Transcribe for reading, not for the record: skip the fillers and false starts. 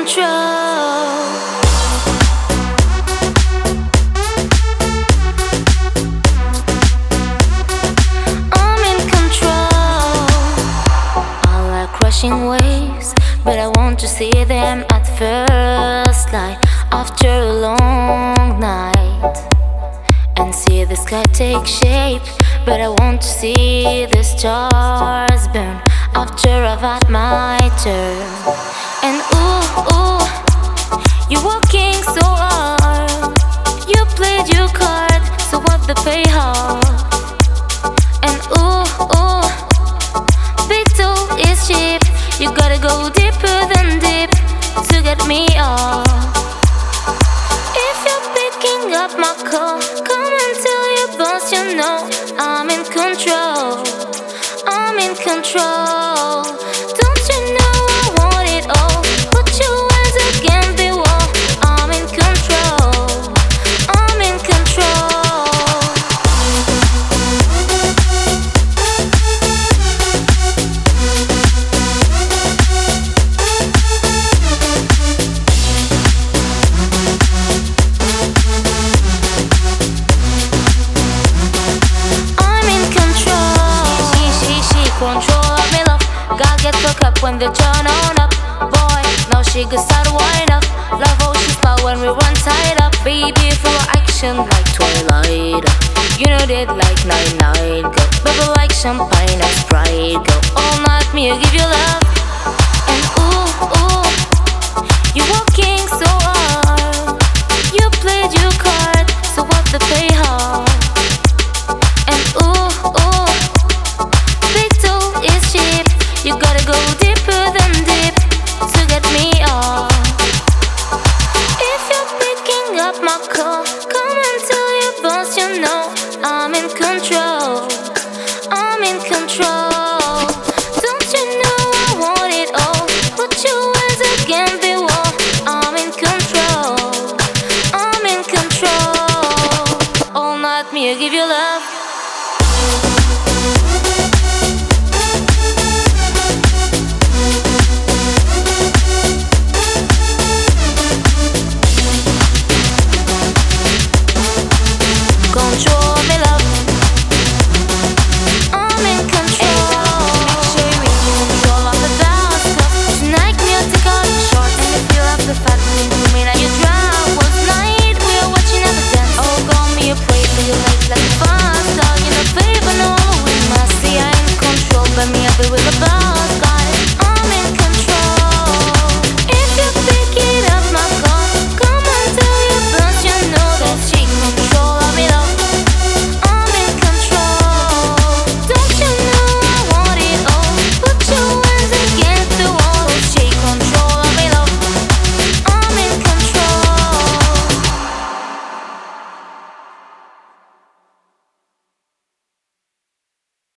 control. I'm in control. I like crushing waves, but I want to see them at first light after a long night, and see the sky take shape. But I want to see the stars burn after I've had my turn. And ooh, ooh, you're working so hard. You played your card, so what the payoff? And ooh, ooh, big toe is cheap. You gotta go deeper than deep to get me off. If you're picking up my call, come until your boss, you know I'm in control. I'm in control. Don't you know I want it all? Put your hands against the wall. I'm in control. I'm in control. Control me love. God get fucked up when they turn on up. Boy, now she could start wind up. Love how she smile when we run tied up. Baby, full of action like Twilight. You know that like night, girl. Baby like champagne and Sprite, girl. All night me I give you love. And ooh, ooh, you're working so hard. You played your card, so what the payoff? And ooh, ooh, you gotta go deeper than deep to get me off. If you're picking up my call, come and tell your boss, you know I'm in control.